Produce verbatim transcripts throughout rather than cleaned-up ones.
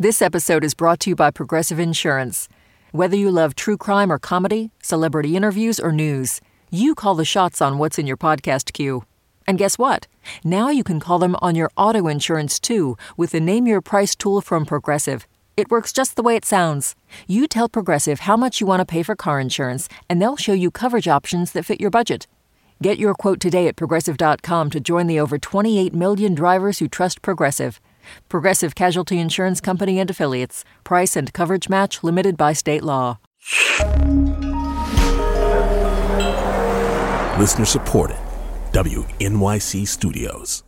This episode is brought to you by Progressive Insurance. Whether you love true crime or comedy, celebrity interviews or news, you call the shots on what's in your podcast queue. And guess what? Now you can call them on your auto insurance too with the Name Your Price tool from Progressive. It works just the way it sounds. You tell Progressive how much you want to pay for car insurance, and they'll show you coverage options that fit your budget. Get your quote today at Progressive dot com to join the over twenty-eight million drivers who trust Progressive. Progressive Casualty Insurance Company and Affiliates. Price and coverage match limited by state law. Listener supported. W N Y C Studios.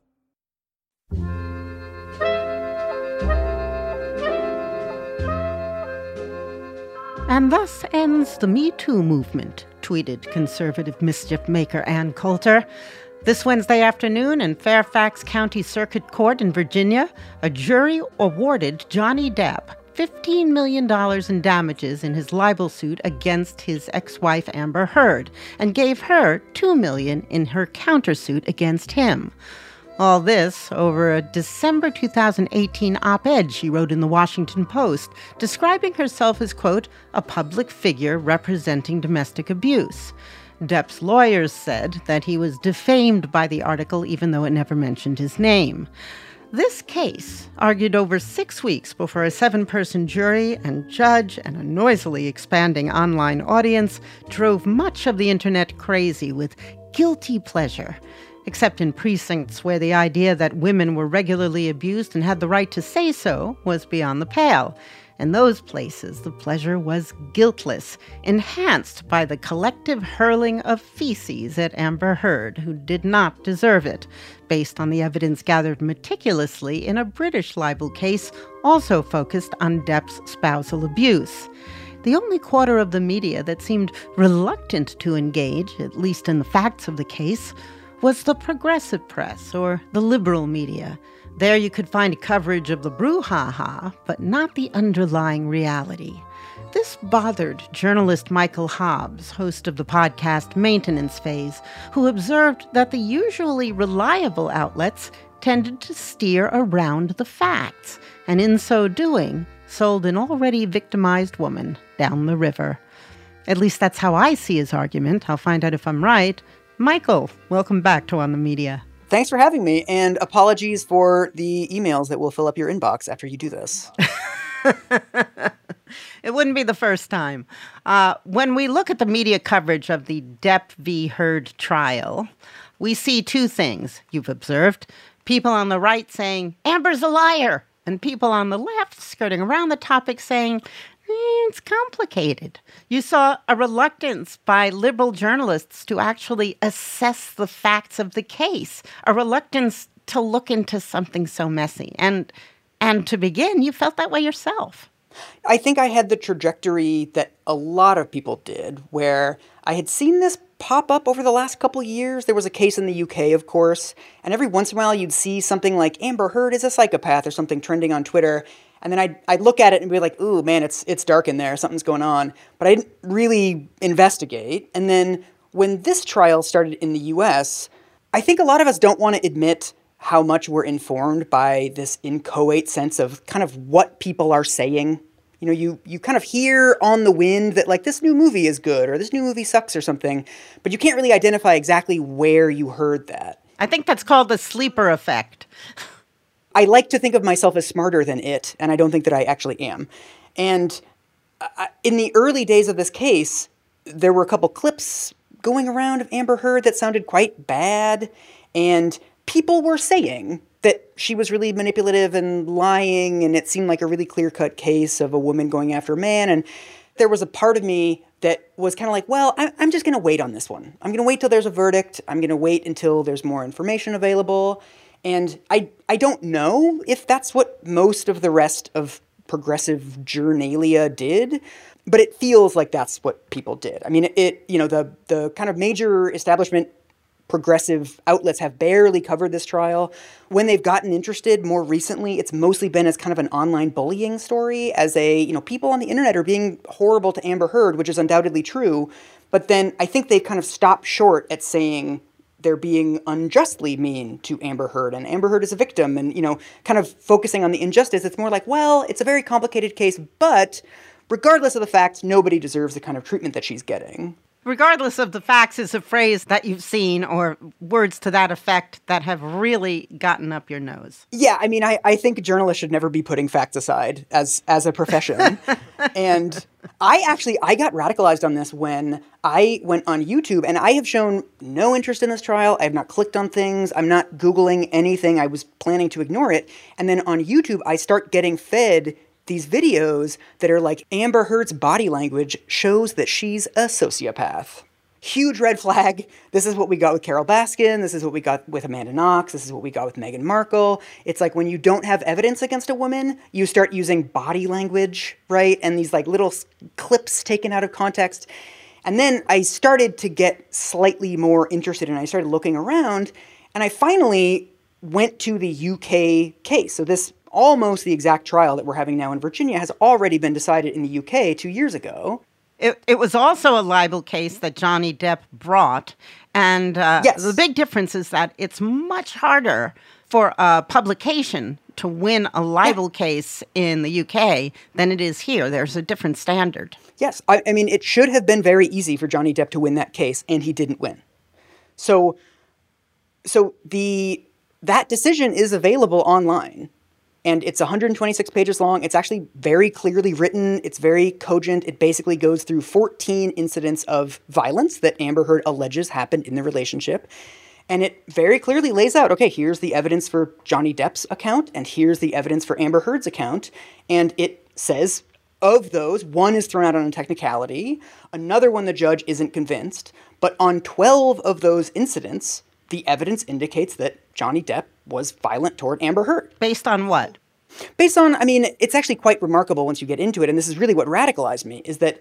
And thus ends the Me Too movement, tweeted conservative mischief maker Ann Coulter. This Wednesday afternoon in Fairfax County Circuit Court in Virginia, a jury awarded Johnny Depp fifteen million dollars in damages in his libel suit against his ex-wife Amber Heard, and gave her two million dollars in her countersuit against him. All this over a December two thousand eighteen op-ed she wrote in the Washington Post, describing herself as, quote, a public figure representing domestic abuse. Depp's lawyers said that he was defamed by the article even though it never mentioned his name. This case, argued over six weeks before a seven-person jury and judge and a noisily expanding online audience, drove much of the internet crazy with guilty pleasure, except in precincts where the idea that women were regularly abused and had the right to say so was beyond the pale. In those places, the pleasure was guiltless, enhanced by the collective hurling of feces at Amber Heard, who did not deserve it, based on the evidence gathered meticulously in a British libel case also focused on Depp's spousal abuse. The only quarter of the media that seemed reluctant to engage, at least in the facts of the case, was the progressive press, or the liberal media. There you could find coverage of the brouhaha, but not the underlying reality. This bothered journalist Michael Hobbs, host of the podcast Maintenance Phase, who observed that the usually reliable outlets tended to steer around the facts, and in so doing, sold an already victimized woman down the river. At least that's how I see his argument. I'll find out if I'm right. Michael, welcome back to On the Media. Thanks for having me, and apologies for the emails that will fill up your inbox after you do this. It wouldn't be the first time. Uh, when we look at the media coverage of the Depp v. Heard trial, we see two things you've observed. People on the right saying, Amber's a liar, and people on the left skirting around the topic saying, it's complicated. You saw a reluctance by liberal journalists to actually assess the facts of the case, a reluctance to look into something so messy. And and to begin, you felt that way yourself. I think I had the trajectory that a lot of people did, where I had seen this pop up over the last couple of years. There was a case in the U K, of course, and every once in a while you'd see something like Amber Heard is a psychopath or something trending on Twitter. And then I'd, I'd look at it and be like, ooh, man, it's it's dark in there. Something's going on. But I didn't really investigate. And then when this trial started in the U S, I think a lot of us don't want to admit how much we're informed by this inchoate sense of kind of what people are saying. You know, you, you kind of hear on the wind that, like, this new movie is good or this new movie sucks or something, but you can't really identify exactly where you heard that. I think that's called the sleeper effect. I like to think of myself as smarter than it, and I don't think that I actually am. And I, in the early days of this case, there were a couple clips going around of Amber Heard that sounded quite bad, and people were saying that she was really manipulative and lying, and it seemed like a really clear-cut case of a woman going after a man. And there was a part of me that was kind of like, well, I'm just going to wait on this one. I'm going to wait till there's a verdict. I'm going to wait until there's more information available. And I I don't know if that's what most of the rest of progressive journalia did, but it feels like that's what people did. I mean, it, it you know, the the kind of major establishment progressive outlets have barely covered this trial. When they've gotten interested more recently, it's mostly been as kind of an online bullying story, as a, you know, people on the internet are being horrible to Amber Heard, which is undoubtedly true. But then I think they've kind of stopped short at saying they're being unjustly mean to Amber Heard, and Amber Heard is a victim, and, you know, kind of focusing on the injustice. It's more like, well, it's a very complicated case, but regardless of the facts, nobody deserves the kind of treatment that she's getting. Regardless of the facts is a phrase that you've seen or words to that effect that have really gotten up your nose. Yeah, I mean, I, I think journalists should never be putting facts aside as as a profession. And I actually, I got radicalized on this when I went on YouTube, and I have shown no interest in this trial. I have not clicked on things. I'm not Googling anything. I was planning to ignore it. And then on YouTube, I start getting fed these videos that are like, Amber Heard's body language shows that she's a sociopath. Huge red flag. This is what we got with Carole Baskin. This is what we got with Amanda Knox. This is what we got with Meghan Markle. It's like when you don't have evidence against a woman, you start using body language, right? And these like little clips taken out of context. And then I started to get slightly more interested, and I started looking around, and I finally went to the U K case. So this almost the exact trial that we're having now in Virginia has already been decided in the U K two years ago. It, it was also a libel case that Johnny Depp brought. And uh, yes. The big difference is that it's much harder for a publication to win a libel yeah. case in the U K than it is here. There's a different standard. Yes. I, I mean, it should have been very easy for Johnny Depp to win that case, and he didn't win. So, so the that decision is available online. And it's one hundred twenty-six pages long. It's actually very clearly written. It's very cogent. It basically goes through fourteen incidents of violence that Amber Heard alleges happened in the relationship. And it very clearly lays out, okay, here's the evidence for Johnny Depp's account, and here's the evidence for Amber Heard's account. And it says, of those, one is thrown out on a technicality. Another one, the judge isn't convinced. But on twelve of those incidents, the evidence indicates that Johnny Depp was violent toward Amber Heard. Based on what? Based on, I mean, it's actually quite remarkable once you get into it, and this is really what radicalized me, is that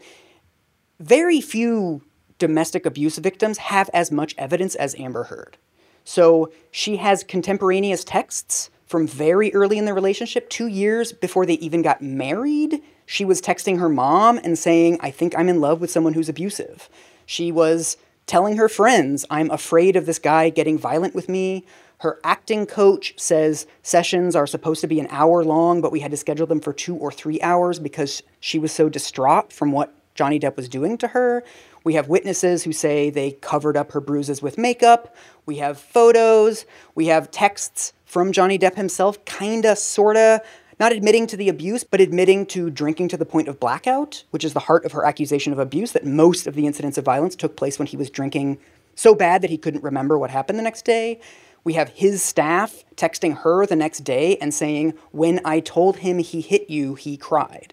very few domestic abuse victims have as much evidence as Amber Heard. So she has contemporaneous texts from very early in the relationship, two years before they even got married. She was texting her mom and saying, I think I'm in love with someone who's abusive. She was telling her friends, I'm afraid of this guy getting violent with me. Her acting coach says sessions are supposed to be an hour long, but we had to schedule them for two or three hours because she was so distraught from what Johnny Depp was doing to her. We have witnesses who say they covered up her bruises with makeup. We have photos. We have texts from Johnny Depp himself, kinda, sorta, not admitting to the abuse, but admitting to drinking to the point of blackout, which is the heart of her accusation of abuse, that most of the incidents of violence took place when he was drinking so bad that he couldn't remember what happened the next day. We have his staff texting her the next day and saying, when I told him he hit you, he cried.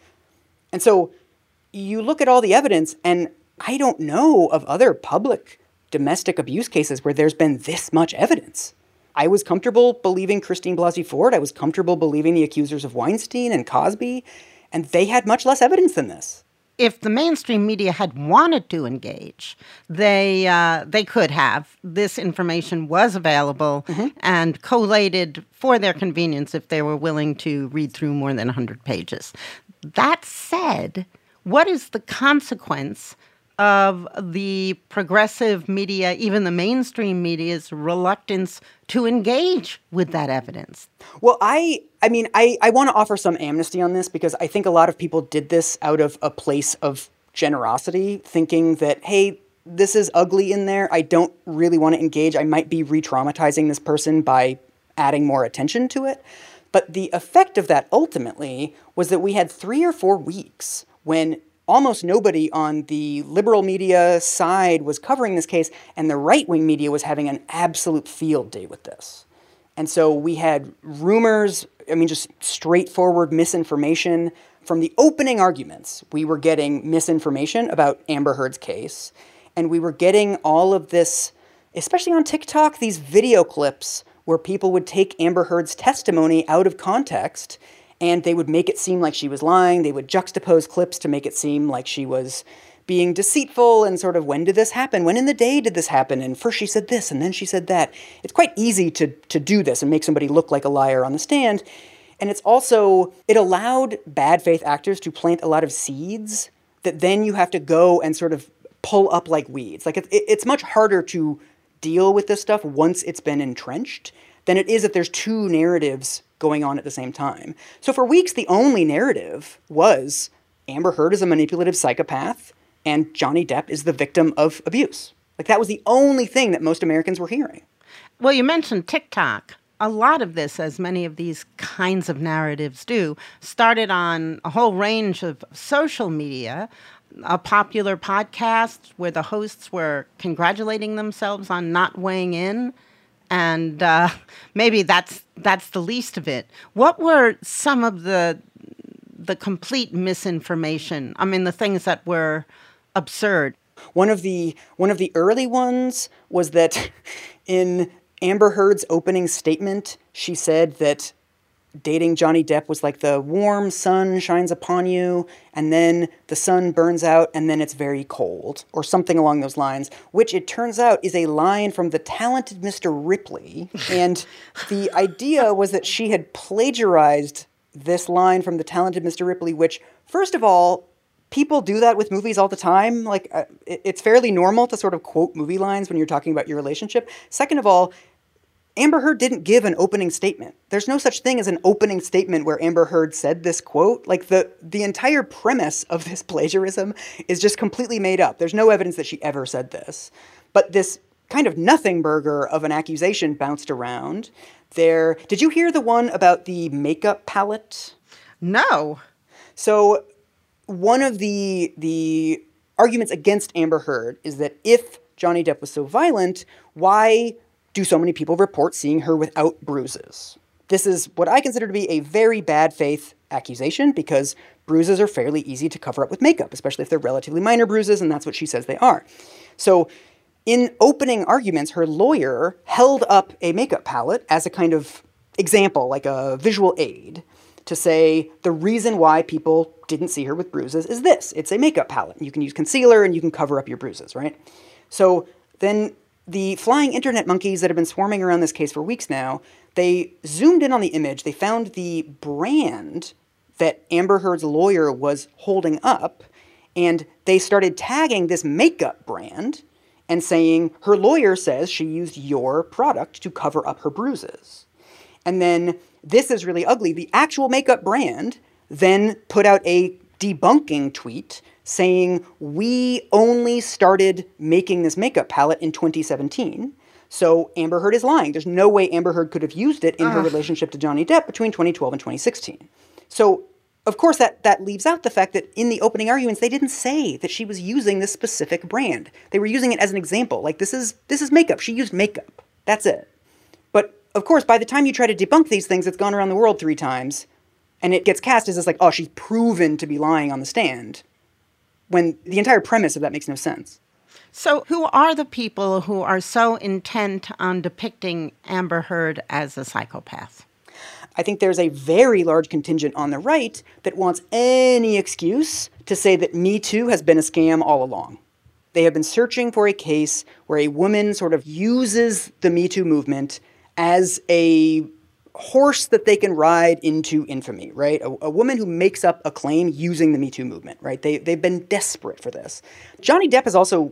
And so you look at all the evidence, and I don't know of other public domestic abuse cases where there's been this much evidence. I was comfortable believing Christine Blasey Ford. I was comfortable believing the accusers of Weinstein and Cosby, and they had much less evidence than this. If the mainstream media had wanted to engage, they uh, they could have. This information was available mm-hmm. and collated for their convenience if they were willing to read through more than one hundred pages. That said, what is the consequence of the progressive media, even the mainstream media's reluctance to engage with that evidence? Well, I I mean, I, I want to offer some amnesty on this because I think a lot of people did this out of a place of generosity, thinking that, hey, this is ugly in there. I don't really want to engage. I might be re-traumatizing this person by adding more attention to it. But the effect of that ultimately was that we had three or four weeks when almost nobody on the liberal media side was covering this case, and the right-wing media was having an absolute field day with this. And so we had rumors, I mean, just straightforward misinformation. From the opening arguments, we were getting misinformation about Amber Heard's case, and we were getting all of this, especially on TikTok, these video clips where people would take Amber Heard's testimony out of context and they would make it seem like she was lying. They would juxtapose clips to make it seem like she was being deceitful and sort of, when did this happen? When in the day did this happen? And first she said this and then she said that. It's quite easy to to do this and make somebody look like a liar on the stand. And it's also, it allowed bad faith actors to plant a lot of seeds that then you have to go and sort of pull up like weeds. Like it, it's much harder to deal with this stuff once it's been entrenched than it is if there's two narratives going on at the same time. So for weeks, the only narrative was Amber Heard is a manipulative psychopath and Johnny Depp is the victim of abuse. Like, that was the only thing that most Americans were hearing. Well, you mentioned TikTok. A lot of this, as many of these kinds of narratives do, started on a whole range of social media, a popular podcast where the hosts were congratulating themselves on not weighing in, and uh, maybe that's that's the least of it. What were some of the the complete misinformation? I mean, the things that were absurd. One of the one of the early ones was that in Amber Heard's opening statement, she said that dating Johnny Depp was like the warm sun shines upon you, and then the sun burns out, and then it's very cold, or something along those lines, which it turns out is a line from The Talented Mister Ripley. And the idea was that she had plagiarized this line from The Talented Mister Ripley, which, first of all, people do that with movies all the time. Like, uh, it, it's fairly normal to sort of quote movie lines when you're talking about your relationship. Second of all, Amber Heard didn't give an opening statement. There's no such thing as an opening statement where Amber Heard said this quote. Like, the, the entire premise of this plagiarism is just completely made up. There's no evidence that she ever said this. But this kind of nothing burger of an accusation bounced around. There, did you hear the one about the makeup palette? No. So one of the the arguments against Amber Heard is that if Johnny Depp was so violent, why do so many people report seeing her without bruises? This is what I consider to be a very bad faith accusation, because bruises are fairly easy to cover up with makeup, especially if they're relatively minor bruises, and that's what she says they are. So in opening arguments, her lawyer held up a makeup palette as a kind of example, like a visual aid, to say the reason why people didn't see her with bruises is this. It's a makeup palette. You can use concealer and you can cover up your bruises, right? So then the flying internet monkeys that have been swarming around this case for weeks now, they zoomed in on the image. They found the brand that Amber Heard's lawyer was holding up, and they started tagging this makeup brand and saying, her lawyer says she used your product to cover up her bruises. And then, this is really ugly, the actual makeup brand then put out a debunking tweet saying, we only started making this makeup palette in twenty seventeen, so Amber Heard is lying. There's no way Amber Heard could have used it in uh. her relationship to Johnny Depp between twenty twelve and twenty sixteen. So, of course, that, that leaves out the fact that in the opening arguments, they didn't say that she was using this specific brand. They were using it as an example. Like, this is this is makeup. She used makeup. That's it. But, of course, by the time you try to debunk these things, it's gone around the world three times, and it gets cast as this, like, oh, she's proven to be lying on the stand, when the entire premise of that makes no sense. So who are the people who are so intent on depicting Amber Heard as a psychopath? I think there's a very large contingent on the right that wants any excuse to say that Me Too has been a scam all along. They have been searching for a case where a woman sort of uses the Me Too movement as a horse that they can ride into infamy, right? A, a woman who makes up a claim using the Me Too movement, right? They, they've been desperate for this. Johnny Depp has also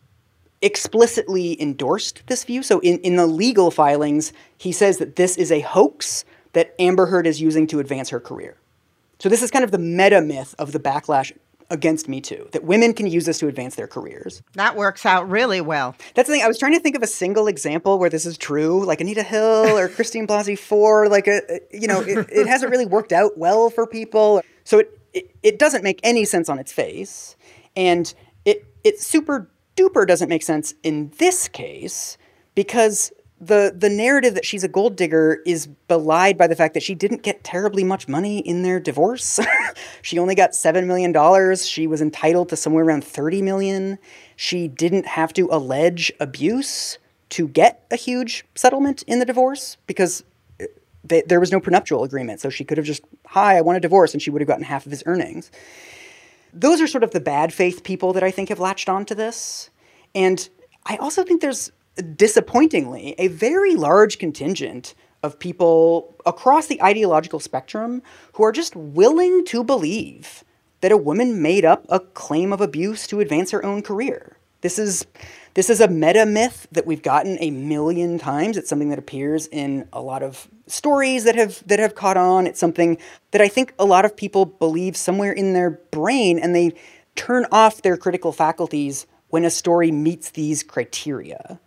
explicitly endorsed this view. So in, in the legal filings, he says that this is a hoax that Amber Heard is using to advance her career. So this is kind of the meta myth of the backlash against Me Too, that women can use this to advance their careers. That works out really well. That's the thing. I was trying to think of a single example where this is true, like Anita Hill or Christine Blasey Ford. Like, a, you know, it, it hasn't really worked out well for people. So it, it, it doesn't make any sense on its face. And it it super duper doesn't make sense in this case, because the the narrative that she's a gold digger is belied by the fact that she didn't get terribly much money in their divorce. She only got seven million dollars. She was entitled to somewhere around thirty million dollars. She didn't have to allege abuse to get a huge settlement in the divorce, because they, there was no prenuptial agreement. So she could have just, hi, I want a divorce, and she would have gotten half of his earnings. Those are sort of the bad faith people that I think have latched onto this. And I also think there's, disappointingly, a very large contingent of people across the ideological spectrum who are just willing to believe that a woman made up a claim of abuse to advance her own career. This is This is a meta myth that we've gotten a million times. It's something that appears in a lot of stories that have that have caught on. It's something that I think a lot of people believe somewhere in their brain, and they turn off their critical faculties when a story meets these criteria.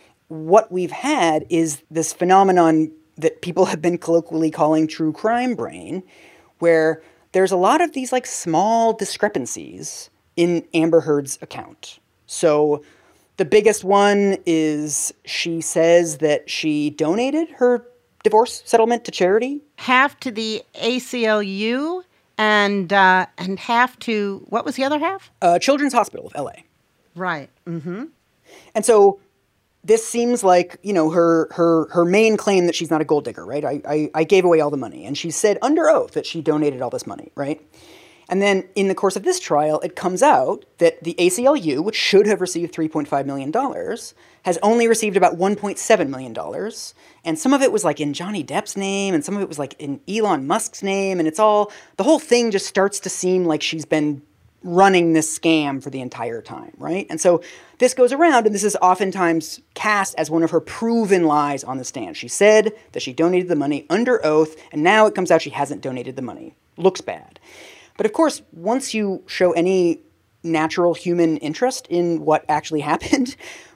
What we've had is this phenomenon that people have been colloquially calling true crime brain, where there's a lot of these like small discrepancies in Amber Heard's account. So the biggest one is she says that she donated her divorce settlement to charity. Half to the A C L U and uh, and half to, what was the other half? Uh, Children's Hospital of L A. Right. Mm-hmm. And so this seems like, you know, her her her main claim that she's not a gold digger, right? I, I, I gave away all the money. And she said under oath that she donated all this money, right? And then in the course of this trial, it comes out that the A C L U, which should have received three point five million dollars, has only received about one point seven million dollars. And some of it was like in Johnny Depp's name, and some of it was like in Elon Musk's name. And it's all, the whole thing just starts to seem like she's been running this scam for the entire time, right? And so this goes around, and this is oftentimes cast as one of her proven lies on the stand. She said that she donated the money under oath, and now it comes out she hasn't donated the money. Looks bad. But of course, once you show any natural human interest in what actually happened,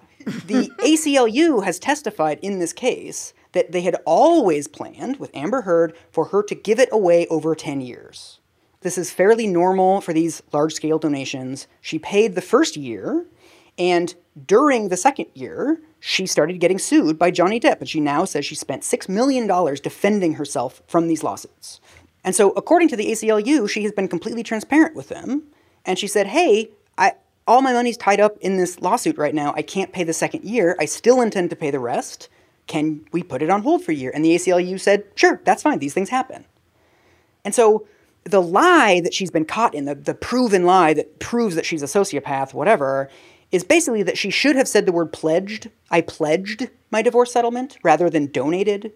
the A C L U has testified in this case that they had always planned with Amber Heard for her to give it away over ten years. This is fairly normal for these large-scale donations. She paid the first year, and during the second year, she started getting sued by Johnny Depp, and she now says she spent six million dollars defending herself from these lawsuits. And so according to the A C L U, she has been completely transparent with them. And she said, hey, I, all my money's tied up in this lawsuit right now. I can't pay the second year. I still intend to pay the rest. Can we put it on hold for a year? And the A C L U said, sure, that's fine. These things happen. And so the lie that she's been caught in, the, the proven lie that proves that she's a sociopath, whatever, is basically that she should have said the word pledged. I pledged my divorce settlement rather than donated.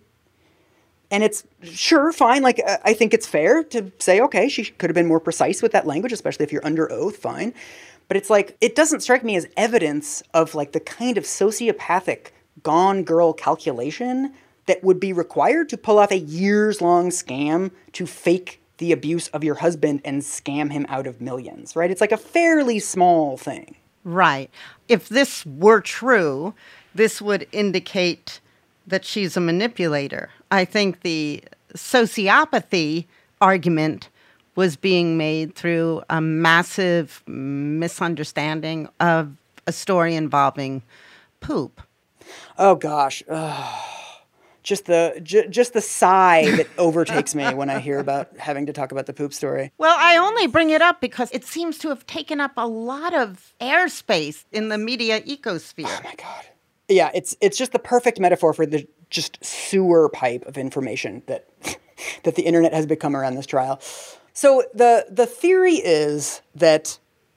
And it's, sure, fine, like, uh, I think it's fair to say, okay, she could have been more precise with that language, especially if you're under oath, fine. But it's like, it doesn't strike me as evidence of, like, the kind of sociopathic gone girl calculation that would be required to pull off a years-long scam to fake the abuse of your husband and scam him out of millions, right? It's like a fairly small thing. Right. If this were true, this would indicate that she's a manipulator. I think the sociopathy argument was being made through a massive misunderstanding of a story involving poop. Oh gosh, Ugh. just the j- just the sigh that overtakes me when I hear about having to talk about the poop story. Well, I only bring it up because it seems to have taken up a lot of airspace in the media ecosphere. Oh my God. Yeah, it's it's just the perfect metaphor for the just sewer pipe of information that that the internet has become around this trial. So the the theory is that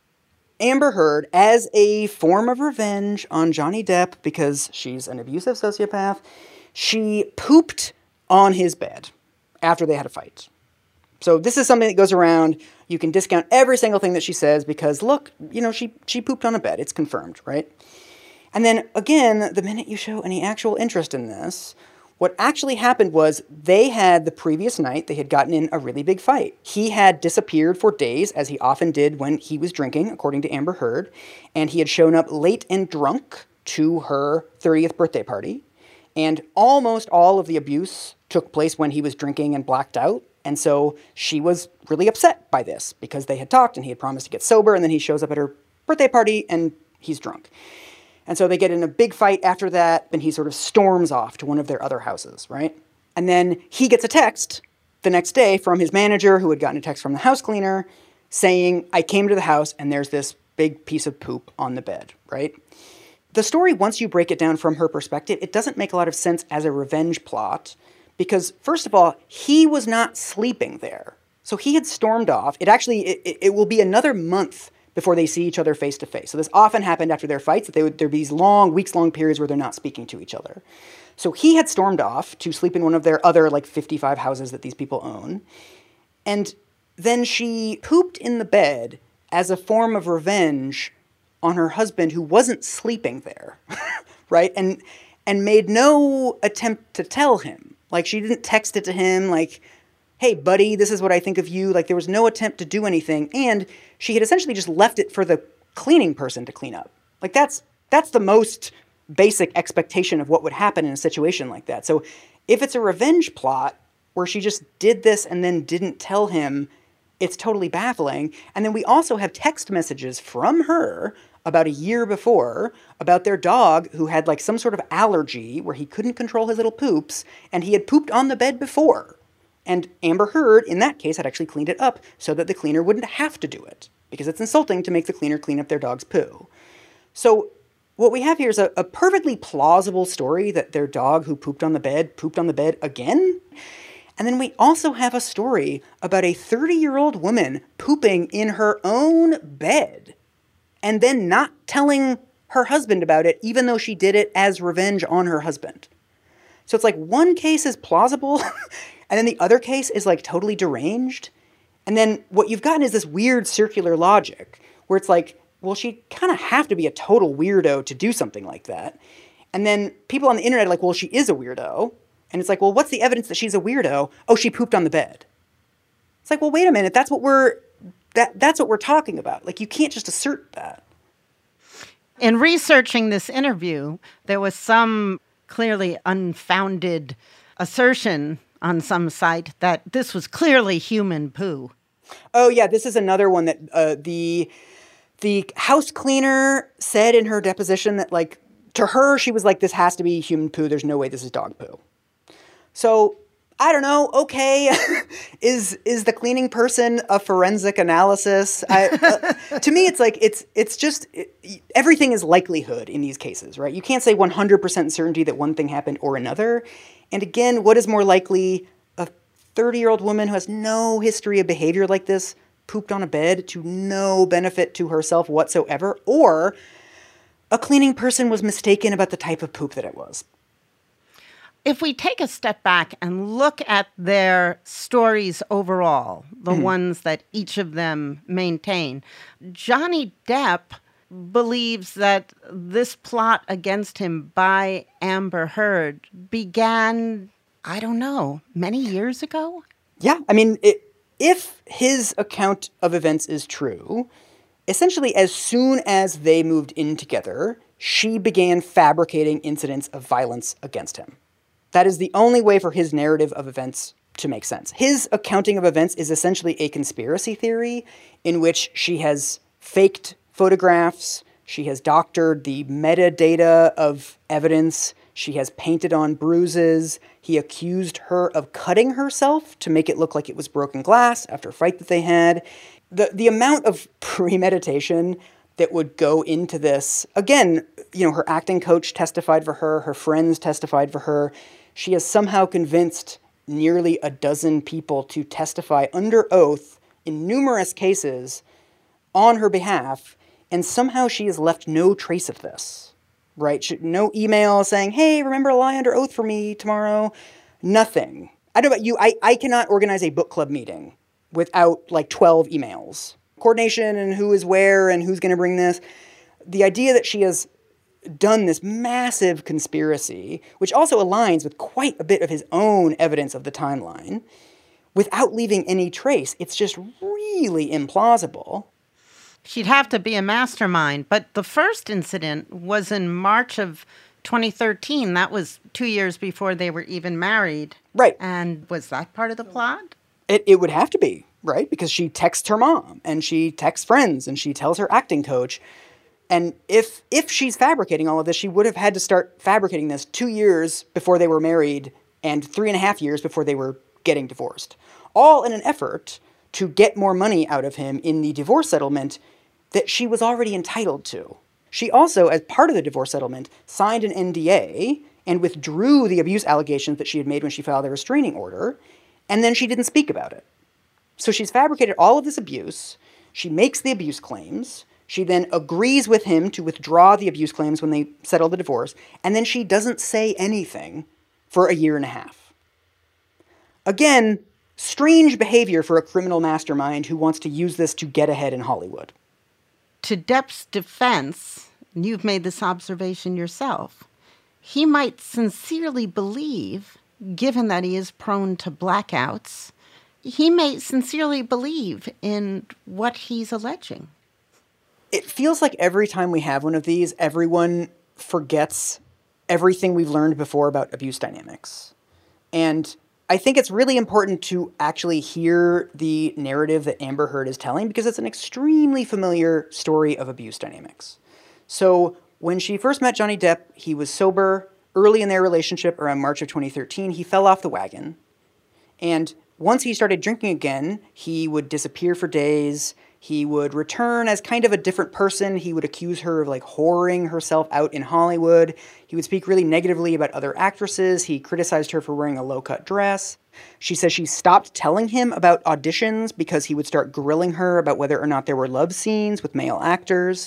Amber Heard, as a form of revenge on Johnny Depp because she's an abusive sociopath, she pooped on his bed after they had a fight. So this is something that goes around. You can discount every single thing that she says because, look, you know, she she pooped on a bed. It's confirmed, right? And then, again, the minute you show any actual interest in this, what actually happened was they had, the previous night, they had gotten in a really big fight. He had disappeared for days, as he often did when he was drinking, according to Amber Heard, and he had shown up late and drunk to her thirtieth birthday party. And almost all of the abuse took place when he was drinking and blacked out. And so she was really upset by this because they had talked and he had promised to get sober, and then he shows up at her birthday party and he's drunk. And so they get in a big fight after that, and he sort of storms off to one of their other houses, right? And then he gets a text the next day from his manager, who had gotten a text from the house cleaner, saying, I came to the house and there's this big piece of poop on the bed, right? The story, once you break it down from her perspective, it doesn't make a lot of sense as a revenge plot, because first of all, he was not sleeping there. So he had stormed off. It actually, it, it will be another month before they see each other face to face. So this often happened after their fights, that they would, there'd be these long, weeks-long periods where they're not speaking to each other. So he had stormed off to sleep in one of their other, like, fifty-five houses that these people own. And then she pooped in the bed as a form of revenge on her husband who wasn't sleeping there, right? And and made no attempt to tell him. Like, she didn't text it to him like, hey, buddy, this is what I think of you. Like, there was no attempt to do anything. And she had essentially just left it for the cleaning person to clean up. Like, that's that's the most basic expectation of what would happen in a situation like that. So if it's a revenge plot where she just did this and then didn't tell him, it's totally baffling. And then we also have text messages from her about a year before about their dog who had like some sort of allergy where he couldn't control his little poops, and he had pooped on the bed before. And Amber Heard, in that case, had actually cleaned it up so that the cleaner wouldn't have to do it, because it's insulting to make the cleaner clean up their dog's poo. So what we have here is a, a perfectly plausible story that their dog who pooped on the bed pooped on the bed again. And then we also have a story about a thirty-year-old woman pooping in her own bed and then not telling her husband about it, even though she did it as revenge on her husband. So it's like one case is plausible and then the other case is like totally deranged. And then what you've gotten is this weird circular logic where it's like, well, she'd kind of have to be a total weirdo to do something like that. And then people on the internet are like, well, she is a weirdo. And it's like, well, what's the evidence that she's a weirdo? Oh, she pooped on the bed. It's like, well, wait a minute. That's what we're that that's what we're talking about. Like, you can't just assert that. In researching this interview, there was some clearly unfounded assertion on some site that this was clearly human poo. Oh, yeah. This is another one that uh, the the house cleaner said in her deposition that, like, to her, she was like, this has to be human poo. There's no way this is dog poo. So, I don't know, okay, is is the cleaning person a forensic analysis? I, uh, to me, it's like, it's it's just, it, everything is likelihood in these cases, right? You can't say one hundred percent certainty that one thing happened or another. And again, what is more likely, a thirty-year-old woman who has no history of behavior like this, pooped on a bed to no benefit to herself whatsoever, or a cleaning person was mistaken about the type of poop that it was? If we take a step back and look at their stories overall, the mm-hmm. ones that each of them maintain, Johnny Depp believes that this plot against him by Amber Heard began, I don't know, many years ago? Yeah, I mean, it, if his account of events is true, essentially as soon as they moved in together, she began fabricating incidents of violence against him. That is the only way for his narrative of events to make sense. His accounting of events is essentially a conspiracy theory in which she has faked photographs, she has doctored the metadata of evidence, she has painted on bruises, he accused her of cutting herself to make it look like it was broken glass after a fight that they had. The, the amount of premeditation that would go into this, again, you know, her acting coach testified for her, her friends testified for her. She has somehow convinced nearly a dozen people to testify under oath in numerous cases on her behalf, and somehow she has left no trace of this, right? She, no email saying, hey, remember to lie under oath for me tomorrow? Nothing. I don't know about you, I, I cannot organize a book club meeting without like twelve emails. Coordination and who is where and who's going to bring this. The idea that she has done this massive conspiracy, which also aligns with quite a bit of his own evidence of the timeline, without leaving any trace, it's just really implausible. She'd have to be a mastermind. But the first incident was in March of twenty thirteen. That was two years before they were even married. Right. And was that part of the plot? It, it would have to be, right? Because she texts her mom, and she texts friends, and she tells her acting coach. And if if she's fabricating all of this, she would have had to start fabricating this two years before they were married and three and a half years before they were getting divorced. All in an effort to get more money out of him in the divorce settlement that she was already entitled to. She also, as part of the divorce settlement, signed an N D A and withdrew the abuse allegations that she had made when she filed a restraining order, and then she didn't speak about it. So she's fabricated all of this abuse. She makes the abuse claims. She then agrees with him to withdraw the abuse claims when they settle the divorce, and then she doesn't say anything for a year and a half. Again, strange behavior for a criminal mastermind who wants to use this to get ahead in Hollywood. to Depp's defense, and you've made this observation yourself, he might sincerely believe, given that he is prone to blackouts, he may sincerely believe in what he's alleging. It feels like every time we have one of these, everyone forgets everything we've learned before about abuse dynamics. And I think it's really important to actually hear the narrative that Amber Heard is telling because it's an extremely familiar story of abuse dynamics. So when she first met Johnny Depp, he was sober. Early in their relationship, around March of twenty thirteen, he fell off the wagon. And once he started drinking again, he would disappear for days. He would return as kind of a different person. He would accuse her of like whoring herself out in Hollywood. He would speak really negatively about other actresses. He criticized her for wearing a low-cut dress. She says she stopped telling him about auditions because he would start grilling her about whether or not there were love scenes with male actors.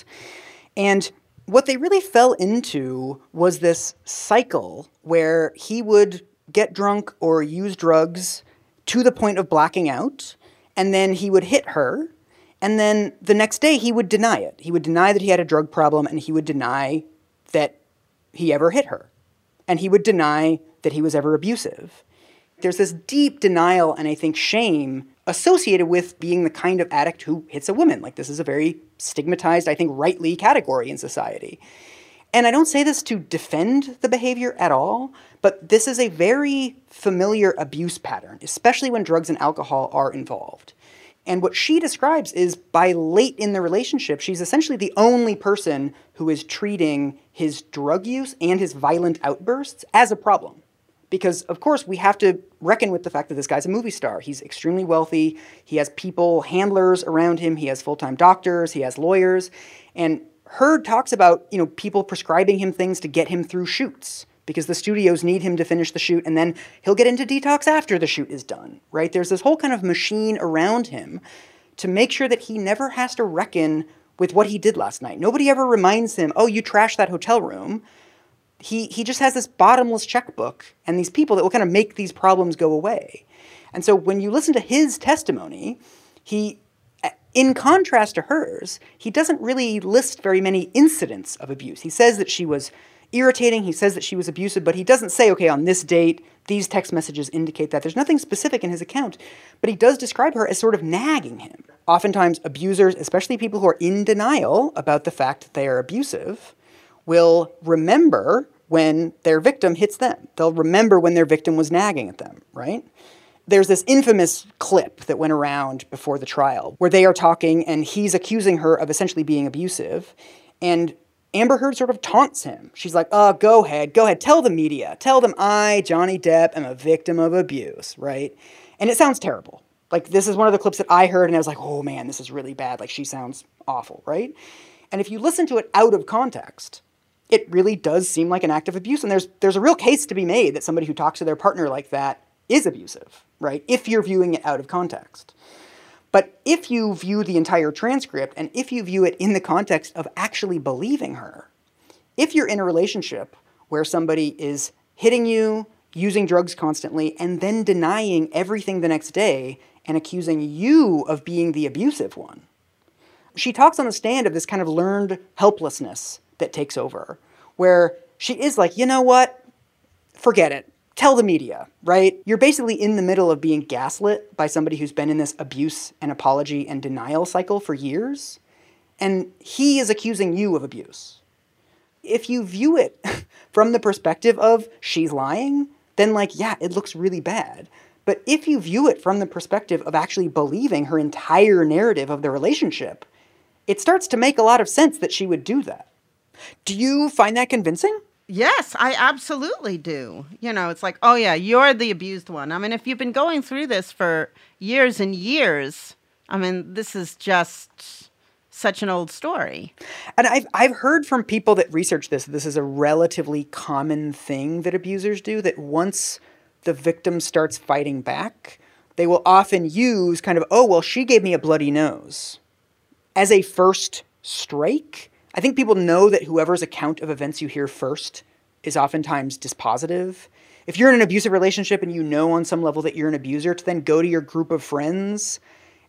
And what they really fell into was this cycle where he would get drunk or use drugs to the point of blacking out, and then he would hit her. And then the next day, he would deny it. He would deny that he had a drug problem, and he would deny that he ever hit her. And he would deny that he was ever abusive. There's this deep denial and I think shame associated with being the kind of addict who hits a woman. Like, this is a very stigmatized, I think, rightly category in society. And I don't say this to defend the behavior at all, but this is a very familiar abuse pattern, especially when drugs and alcohol are involved. And what she describes is by late in the relationship, she's essentially the only person who is treating his drug use and his violent outbursts as a problem. Because, of course, we have to reckon with the fact that this guy's a movie star. He's extremely wealthy. He has people, handlers around him. He has full-time doctors. He has lawyers. And Heard talks about, you know, people prescribing him things to get him through shoots because the studios need him to finish the shoot, and then he'll get into detox after the shoot is done, right? There's this whole kind of machine around him to make sure that he never has to reckon with what he did last night. Nobody ever reminds him, oh, you trashed that hotel room. He he just has this bottomless checkbook and these people that will kind of make these problems go away. And so when you listen to his testimony, he, in contrast to hers, he doesn't really list very many incidents of abuse. He says that she was irritating, he says that she was abusive, but he doesn't say, okay, on this date, these text messages indicate that. There's nothing specific in his account, but he does describe her as sort of nagging him. Oftentimes, abusers, especially people who are in denial about the fact that they are abusive, will remember when their victim hits them. They'll remember when their victim was nagging at them, right? There's this infamous clip that went around before the trial where they are talking and he's accusing her of essentially being abusive. And Amber Heard sort of taunts him. She's like, oh, go ahead, go ahead, tell the media. Tell them I, Johnny Depp, am a victim of abuse, right? And it sounds terrible. Like, this is one of the clips that I heard and I was like, oh man, this is really bad. Like, she sounds awful, right? And if you listen to it out of context, it really does seem like an act of abuse. And there's there's a real case to be made that somebody who talks to their partner like that is abusive, right? If you're viewing it out of context. But if you view the entire transcript and if you view it in the context of actually believing her, if you're in a relationship where somebody is hitting you, using drugs constantly, and then denying everything the next day and accusing you of being the abusive one, she talks on the stand of this kind of learned helplessness that takes over, where she is like, you know what? Forget it. Tell the media, right? You're basically in the middle of being gaslit by somebody who's been in this abuse and apology and denial cycle for years, and he is accusing you of abuse. If you view it from the perspective of she's lying, then like, yeah, it looks really bad. But if you view it from the perspective of actually believing her entire narrative of the relationship, it starts to make a lot of sense that she would do that. Do you find that convincing? Yes, I absolutely do. You know, it's like, oh yeah, you're the abused one. I mean, if you've been going through this for years and years, I mean, this is just such an old story. And I've I've heard from people that research this, this is a relatively common thing that abusers do, that once the victim starts fighting back, they will often use kind of, oh, well, she gave me a bloody nose as a first strike. I think people know that whoever's account of events you hear first is oftentimes dispositive. If you're in an abusive relationship and you know on some level that you're an abuser, to then go to your group of friends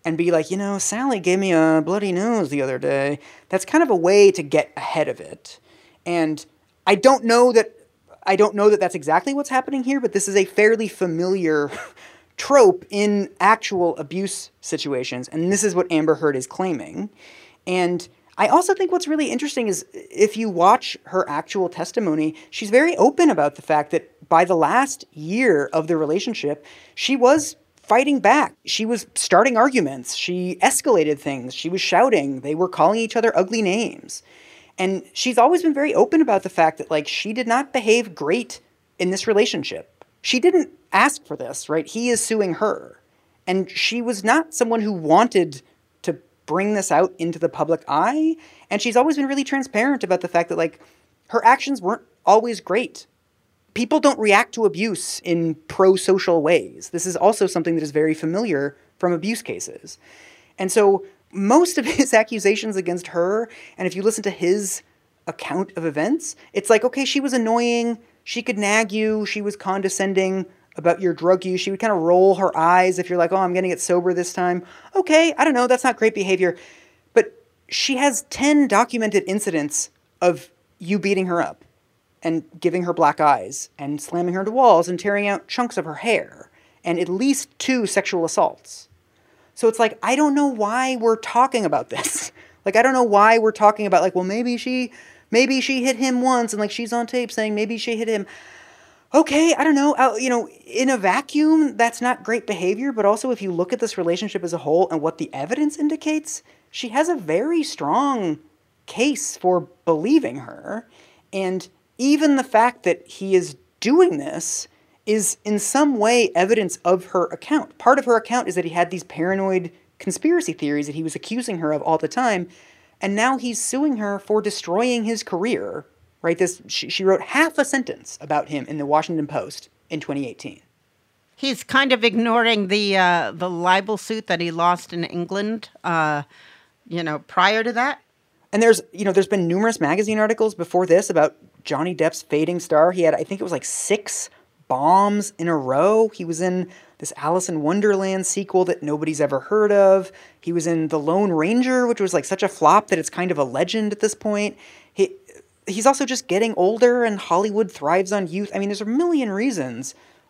and be like, you know, Sally gave me a bloody nose the other day. That's kind of a way to get ahead of it. And I don't know that I don't know that that's exactly what's happening here, but this is a fairly familiar trope in actual abuse situations, and this is what Amber Heard is claiming. And I also think what's really interesting is if you watch her actual testimony, she's very open about the fact that by the last year of the relationship, she was fighting back. She was starting arguments. She escalated things. She was shouting. They were calling each other ugly names. And she's always been very open about the fact that, like, she did not behave great in this relationship. She didn't ask for this, right? He is suing her. And she was not someone who wanted to bring this out into the public eye. And she's always been really transparent about the fact that, like, her actions weren't always great. People don't react to abuse in pro-social ways. This is also something that is very familiar from abuse cases. And so most of his accusations against her, and if you listen to his account of events, it's like, okay, she was annoying, she could nag you, she was condescending about your drug use, she would kind of roll her eyes if you're like, oh, I'm going to get sober this time. Okay, I don't know, that's not great behavior. But she has ten documented incidents of you beating her up and giving her black eyes and slamming her into walls and tearing out chunks of her hair, and at least two sexual assaults. So it's like, I don't know why we're talking about this. Like, I don't know why we're talking about, like, well, maybe she, maybe she hit him once, and, like, she's on tape saying maybe she hit him. Okay, I don't know. Uh, you know, in a vacuum, that's not great behavior, but also if you look at this relationship as a whole and what the evidence indicates, she has a very strong case for believing her. And even the fact that he is doing this is in some way evidence of her account. Part of her account is that he had these paranoid conspiracy theories that he was accusing her of all the time, and now he's suing her for destroying his career, right? This she, she wrote half a sentence about him in the Washington Post in twenty eighteen. He's kind of ignoring the uh, the libel suit that he lost in England, uh, you know, prior to that. And there's, you know, there's been numerous magazine articles before this about Johnny Depp's fading star. He had, I think it was like six bombs in a row. He was in this Alice in Wonderland sequel that nobody's ever heard of. He was in The Lone Ranger, which was like such a flop that it's kind of a legend at this point. He he's also just getting older, and Hollywood thrives on youth. I mean, there's a million reasons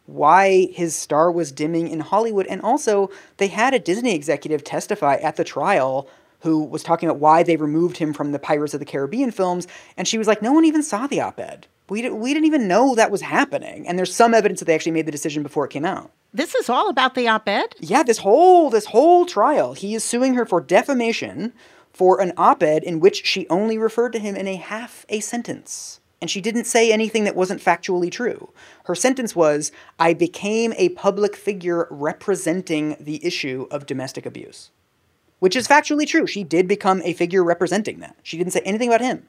why his star was dimming in Hollywood. And also, they had a Disney executive testify at the trial who was talking about why they removed him from the Pirates of the Caribbean films. And she was like, no one even saw the op-ed. We, did, we didn't even know that was happening. And there's some evidence that they actually made the decision before it came out. This is all about the op-ed? Yeah, this whole this whole trial. He is suing her for defamation for an op-ed in which she only referred to him in a half a sentence. And she didn't say anything that wasn't factually true. Her sentence was, I became a public figure representing the issue of domestic abuse. Which is factually true. She did become a figure representing that. She didn't say anything about him.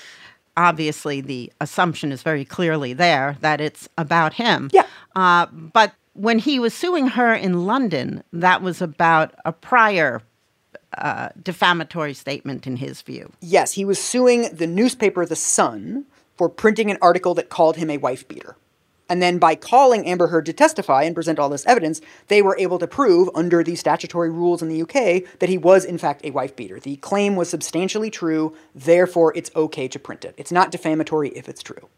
Obviously, the assumption is very clearly there that it's about him. Yeah. Uh, but when he was suing her in London, that was about a prior uh, defamatory statement in his view. Yes, he was suing the newspaper The Sun for printing an article that called him a wife beater. And then by calling Amber Heard to testify and present all this evidence, they were able to prove, under the statutory rules in the U K, that he was, in fact, a wife beater. The claim was substantially true, therefore it's okay to print it. It's not defamatory if it's true.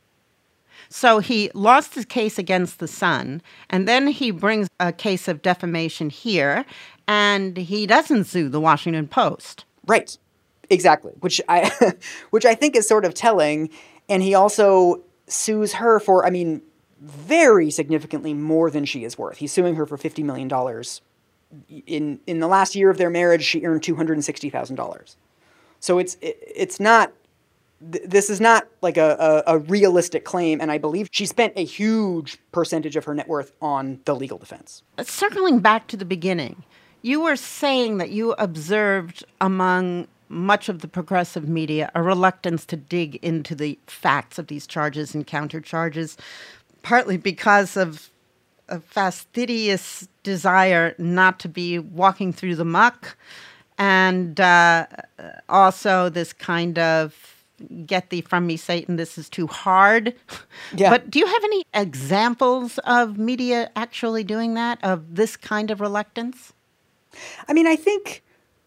So he lost his case against The Sun, and then he brings a case of defamation here, and he doesn't sue the Washington Post. Right. Exactly. Which I, which I think is sort of telling. And he also sues her for, I mean, very significantly more than she is worth. He's suing her for fifty million dollars. In in the last year of their marriage, she earned two hundred sixty thousand dollars. So it's it, it's not, th- this is not like a, a, a realistic claim, and I believe she spent a huge percentage of her net worth on the legal defense. Circling back to the beginning, you were saying that you observed among much of the progressive media a reluctance to dig into the facts of these charges and countercharges, partly because of a fastidious desire not to be walking through the muck, and uh, also this kind of get thee from me, Satan, this is too hard. Yeah. But do you have any examples of media actually doing that, of this kind of reluctance? I mean, I think,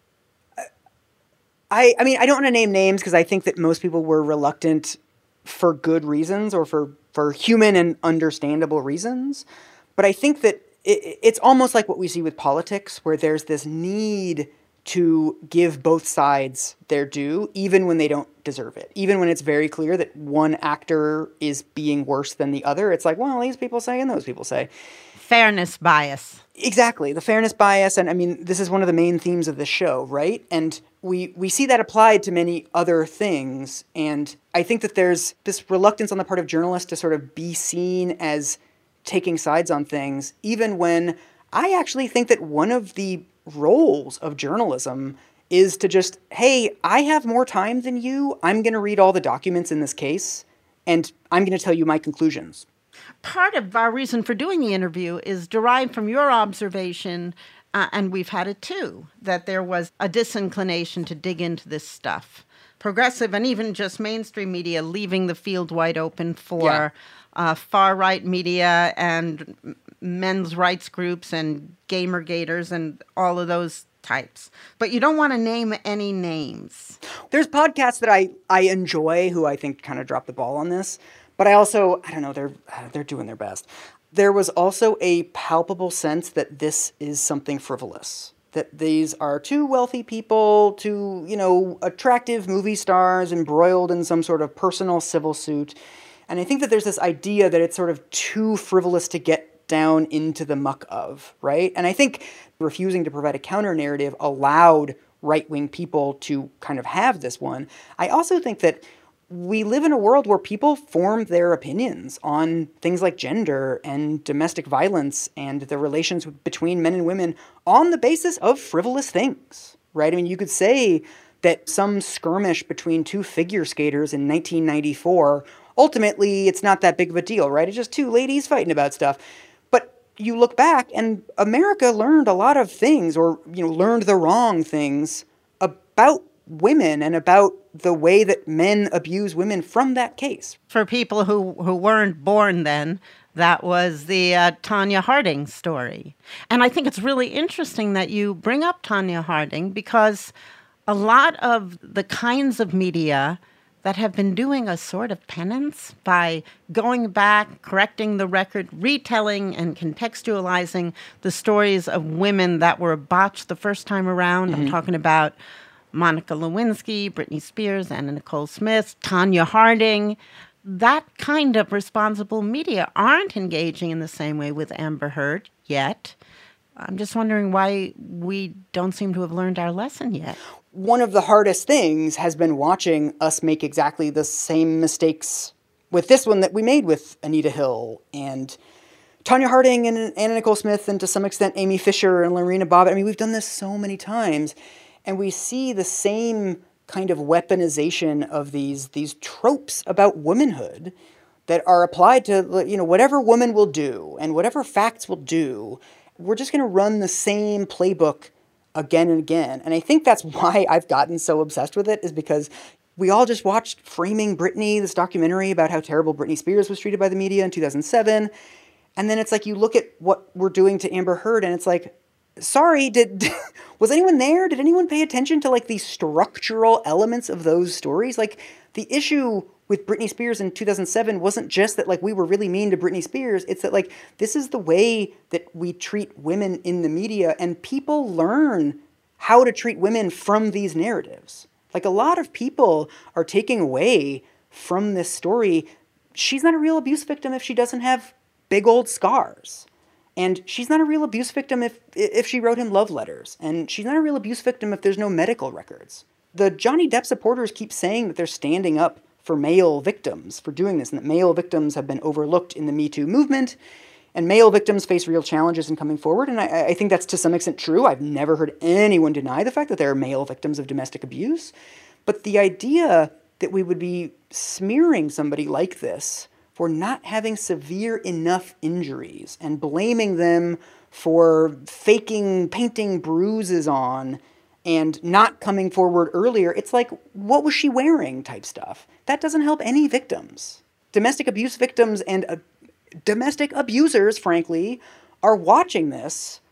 I, I mean, I don't want to name names because I think that most people were reluctant for good reasons or for, for human and understandable reasons. But I think that it, it's almost like what we see with politics, where there's this need to give both sides their due, even when they don't deserve it. Even when it's very clear that one actor is being worse than the other. It's like, well, these people say and those people say. Fairness bias. Exactly, the fairness bias. And I mean, this is one of the main themes of the show, right? And we we see that applied to many other things. And I think that there's this reluctance on the part of journalists to sort of be seen as taking sides on things, even when I actually think that one of the roles of journalism is to just, hey, I have more time than you. I'm going to read all the documents in this case, and I'm going to tell you my conclusions. Part of our reason for doing the interview is derived from your observation, uh, and we've had it too, that there was a disinclination to dig into this stuff. Progressive and even just mainstream media leaving the field wide open for yeah. uh, far-right media and men's rights groups and Gamergaters and all of those types. But you don't want to name any names. There's podcasts that I, I enjoy who I think kind of drop the ball on this. But I also, I don't know, they're they're doing their best. There was also a palpable sense that this is something frivolous. That these are two wealthy people, two, you know, attractive movie stars embroiled in some sort of personal civil suit. And I think that there's this idea that it's sort of too frivolous to get down into the muck of, right? And I think refusing to provide a counter-narrative allowed right-wing people to kind of have this one. I also think that we live in a world where people form their opinions on things like gender and domestic violence and the relations between men and women on the basis of frivolous things, right? I mean, you could say that some skirmish between two figure skaters in nineteen ninety-four, ultimately, it's not that big of a deal, right? It's just two ladies fighting about stuff. But you look back and America learned a lot of things, or, you know, learned the wrong things about women and about the way that men abuse women from that case. For people who, who weren't born then, that was the uh, Tonya Harding story. And I think it's really interesting that you bring up Tonya Harding, because a lot of the kinds of media that have been doing a sort of penance by going back, correcting the record, retelling and contextualizing the stories of women that were botched the first time around. Mm-hmm. I'm talking about Monica Lewinsky, Britney Spears, Anna Nicole Smith, Tonya Harding. That kind of responsible media aren't engaging in the same way with Amber Heard yet. I'm just wondering why we don't seem to have learned our lesson yet. One of the hardest things has been watching us make exactly the same mistakes with this one that we made with Anita Hill and Tonya Harding and Anna Nicole Smith and to some extent Amy Fisher and Lorena Bobbitt. I mean, we've done this so many times. And we see the same kind of weaponization of these these tropes about womanhood that are applied to, you know, whatever woman will do and whatever facts will do. We're just going to run the same playbook again and again. And I think that's why I've gotten so obsessed with it, is because we all just watched Framing Britney, this documentary about how terrible Britney Spears was treated by the media in two thousand seven. And then it's like you look at what we're doing to Amber Heard and it's like, sorry, did was anyone there? Did anyone pay attention to like the structural elements of those stories? Like the issue with Britney Spears in two thousand seven wasn't just that like we were really mean to Britney Spears. It's that like this is the way that we treat women in the media, and people learn how to treat women from these narratives. Like a lot of people are taking away from this story, she's not a real abuse victim if she doesn't have big old scars. And she's not a real abuse victim if if she wrote him love letters. And she's not a real abuse victim if there's no medical records. The Johnny Depp supporters keep saying that they're standing up for male victims for doing this, and that male victims have been overlooked in the Me Too movement, and male victims face real challenges in coming forward. And I, I think that's to some extent true. I've never heard anyone deny the fact that there are male victims of domestic abuse. But the idea that we would be smearing somebody like this for not having severe enough injuries and blaming them for faking, painting bruises on and not coming forward earlier, it's like, what was she wearing type stuff. That doesn't help any victims. Domestic abuse victims and uh, domestic abusers, frankly, are watching this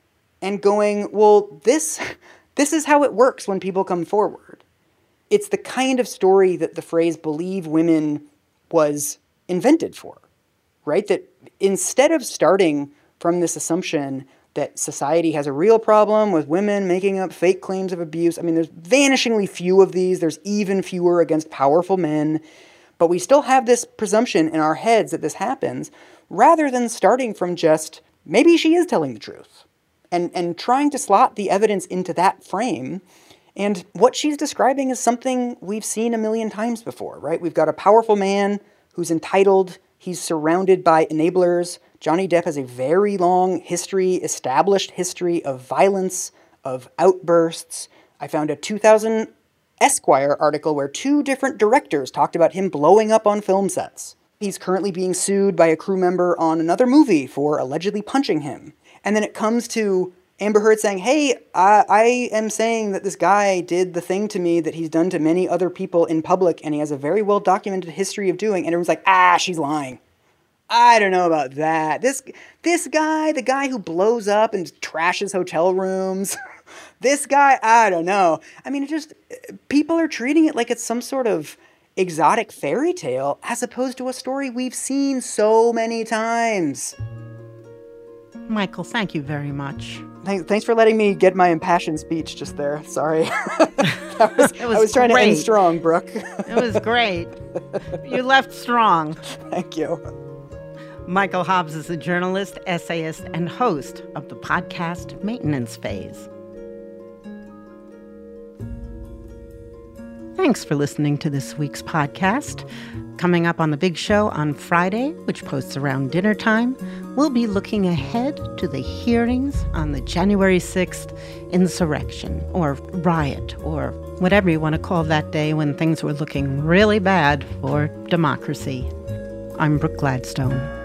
and going, well, this, this is how it works when people come forward. It's the kind of story that the phrase "believe women" was invented for, right? That instead of starting from this assumption that society has a real problem with women making up fake claims of abuse. I mean, there's vanishingly few of these. There's even fewer against powerful men. But we still have this presumption in our heads that this happens, rather than starting from just, maybe she is telling the truth, and, and trying to slot the evidence into that frame. And what she's describing is something we've seen a million times before, right? We've got a powerful man who's entitled. He's surrounded by enablers. Johnny Depp has a very long history, established history of violence, of outbursts. I found a two thousand Esquire article where two different directors talked about him blowing up on film sets. He's currently being sued by a crew member on another movie for allegedly punching him. And then it comes to Amber Heard saying, hey, I, I am saying that this guy did the thing to me that he's done to many other people in public, and he has a very well-documented history of doing. And everyone's like, ah, she's lying. I don't know about that. This this guy, the guy who blows up and trashes hotel rooms, this guy, I don't know. I mean, it just, people are treating it like it's some sort of exotic fairy tale as opposed to a story we've seen so many times. Michael, thank you very much. Thanks, thanks for letting me get my impassioned speech just there. Sorry. I was, it was I was trying great. to end strong, Brooke. It was great. You left strong. Thank you. Michael Hobbs is a journalist, essayist, and host of the podcast Maintenance Phase. Thanks for listening to this week's podcast. Coming up on The Big Show on Friday, which posts around dinner time, we'll be looking ahead to the hearings on the January sixth insurrection, or riot, or whatever you want to call that day when things were looking really bad for democracy. I'm Brooke Gladstone.